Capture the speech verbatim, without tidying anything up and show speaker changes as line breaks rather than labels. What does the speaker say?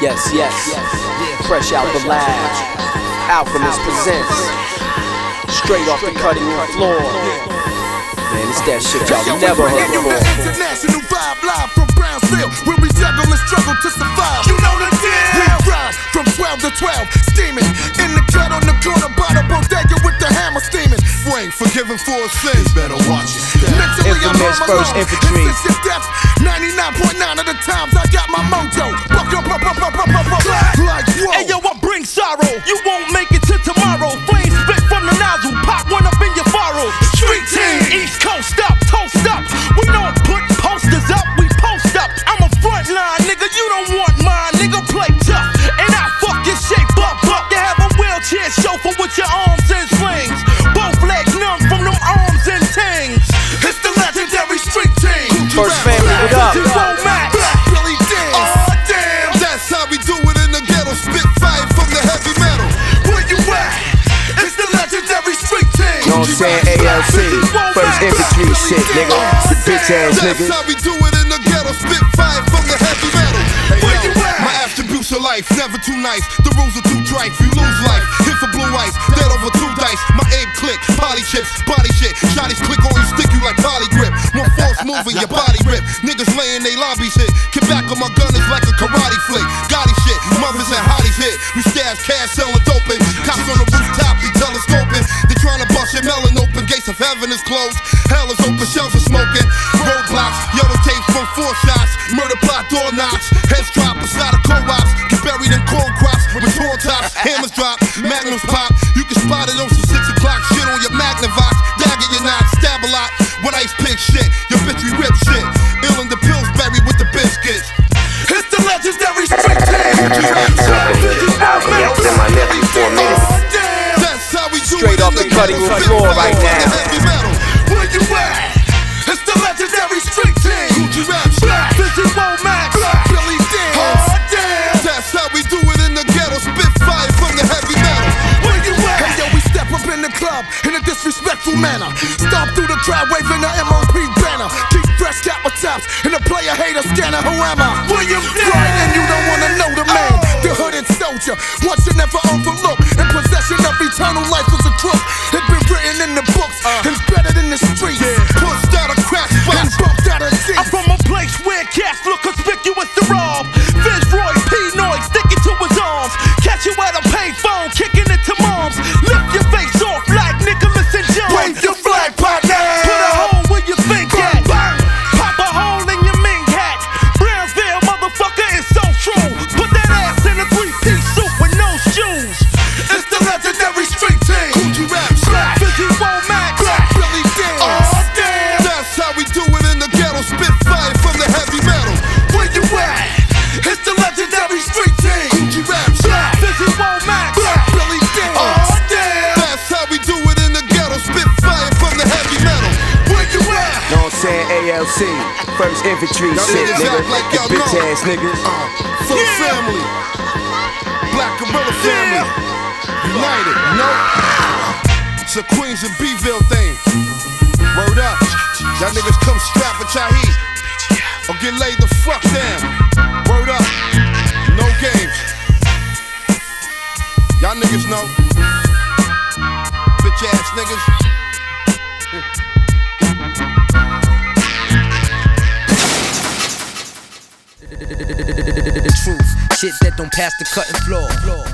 Yes, yes, fresh out the lab, Alchemist presents, straight off the cutting room floor. Man, it's that shit y'all never heard before.
International vibe live from Brownsville, where we juggle and struggle to survive. You know the deal. We ride from twelve to twelve, steaming in the cut on the corner by the bodega with the hammer steaming. Frank, forgiven for his sins, better watch it. Mentally,
Infamous First Infantry.
ninety-nine point nine of the times I got my mojo. Buck up, up, up, up, up, up, up. Like whoa.
Hey yo, I bring sorrow. You won't make it to tomorrow. Flames spit from the nozzle. Pop one up in your furrow. Street team, East Coast up, toast up. We don't put posters up, we post up. I'm a front line, nigga. You don't want mine, nigga. Play tough, and I fuck your shape up, up. You have a wheelchair chauffeur with your arms in slings. Both legs numb from them arms and tings.
It's the legendary street team.
First family, what up?
Billy Dan. Oh damn, that's how we do it in the ghetto. Spit fire from the heavy metal. Where you at? It's the legendary street team.
You know what I'm saying? A L C, First Infantry shit, nigga. The bitch ass
That's
nigga.
how we do it in the ghetto. Spit fire from the heavy metal. Where you at? My attributes of life, never too nice. The rules are too trite. We lose life. Hit for blue ice, dead over two dice. My aim click, poly chips, body shit. Shotties click on you, stick you like poly grip. One false move and your body rip. Niggas laying they lobbies hit. Get back on my gun is like a karate flick. Gotti shit, mothers and hotties hit. We stab cash, selling doping. Cops on the rooftop, be telescoping. They trying to bust your melon open. Gates of heaven is closed. Hell is open, shells are smoking. Roadblocks, yellow tape from four shots. Murder plot, door knocks. Heads drop beside of co-ops. Get buried in corn crops with torn tops. Hammers drop, magnums pop. You can spot it on some six o'clock shit on your Magnavox. Dagger your knot, stab a lot. When ice pick shit, your bitch we rip shit. Ill in the Pillsbury with the biscuits. It's the legendary street team.
Alchemist and my nephew for a minute.
That's how we do
Straight
it
off
in
the cutting room
ghetto.
floor right now.
Heavy metal. Where you at? It's the legendary street team. Gucci rap, black,
Vision Womack,
Billy Dan. Oh damn. That's how we do it in the ghetto. Spit fire from the heavy metal. Where you at? Hey yo, we step up in the club in a disrespectful manner. Stomp through the crowd waving the M O P banner. Keep fresh kappa tops and the player hater scanner. Who am I? William Right, and you don't wanna know the man, the hooded soldier. Once you never overlook. In possession of eternal life was a crook. It's been written in the books and better than the streets. Pushed out of crack spots and bumped out of seats.
I'm from a place where cats look conspicuous to rob. Fitzroy P. Noise sticking to his arms. Catch you at a payphone, kicking it to moms. Lift your face off like Nicholas and John.
Wave your flag, partner.
Put a hole where you think at. Pop a hole in your mink hat. Brownsville, motherfucker, is so true. Put that ass in a three-piece suit with no shoes.
It's the legendary street team. Gucci rap, slap,
Vision Womack,
Billy Dan. Oh damn. That's how we do it in the ghetto. Spit fire from the heavy metal. Where you at? It's the legendary street team. Gucci rap, slap,
Vision Womack,
Billy Dan. Oh damn. That's how we do it in the ghetto. Spit fire from the heavy metal. Where you at?
Know what I'm saying? A L C, First Infantry
Y'all
shit,
niggas
nigga.
act like
The
y'all
bitch
know.
ass niggas.
Uh, full
Yeah.
family. Black Gorilla family. United, no. It's a Queens and Bville thing. Word up. Y'all niggas come strap with y'all heat. Or get laid the fuck down. Word up. No games. Y'all niggas know. Bitch ass niggas.
The truth, shit that don't pass the cutting floor.